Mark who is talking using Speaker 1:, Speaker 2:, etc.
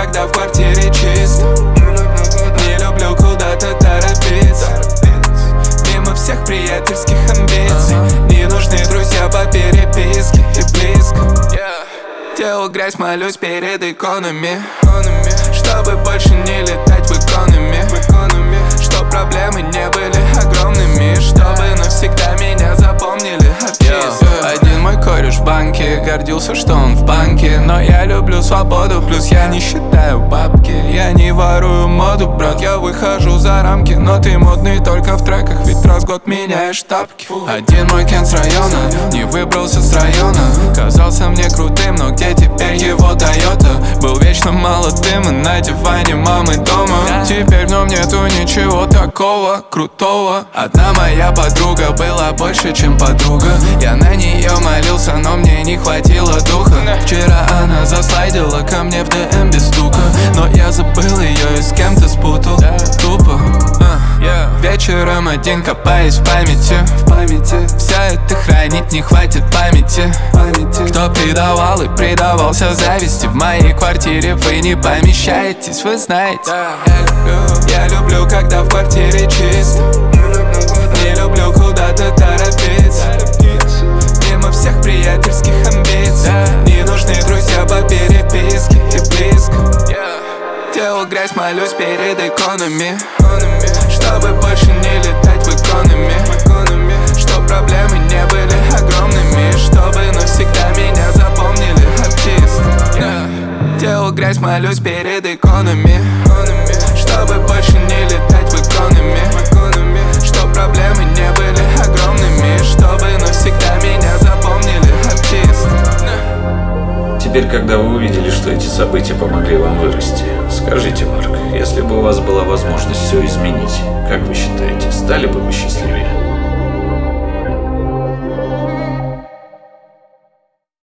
Speaker 1: когда в квартире чисто. Не люблю куда-то торопиться. Мимо всех приятельских амбиций. Не нужны друзья по переписке и близко. Делал грязь, молюсь перед иконами, чтобы больше не летать в экономе. Чтоб проблемы не были огромными, чтобы навсегда меня запомнили артисты. Один мой кореш в банке гордился, что он в банке. Но я люблю свободу, плюс я не считаю бабки. Я не ворую моду, брат, я выхожу за рамки. Но ты модный только в треках, ведь раз в год меняешь тапки. Один мой кен с района не выбрался с района. Казался мне крутым, но где теперь его Тойота? Был вечно молодым и на диване мамы дома. Теперь в нем нету ничего такого крутого. Одна моя подруга была больше, чем подруга. Я на нее молился, но мне не хватило духа. Вчера она заслайдила ко мне в ДМ без стука. Но я забыл ее и с кем-то спутал. Тупо. Вечером один копаясь в памяти. Все это хранить не хватит памяти. Кто предавал и предавался зависти? В моей квартире вы не помещаетесь, вы знаете. Я люблю, когда в квартире чисто. Не люблю куда-то торопиться. Мимо всех приятельских амбиций. Не нужны друзья по переписке и близко. Делал грязь, молюсь перед иконами, чтобы больше не летать в экономе. Чтоб проблемы не были огромными, чтобы навсегда меня запомнили артисты. Делал грязь, молюсь перед иконами, чтобы больше не летать в экономе. Чтоб проблемы не были огромными, чтобы навсегда меня запомнили артисты.
Speaker 2: Теперь, когда вы увидели, что эти события помогли вам вырасти, скажите, Марк, если бы у вас была возможность все изменить, как вы считаете, стали бы вы счастливее?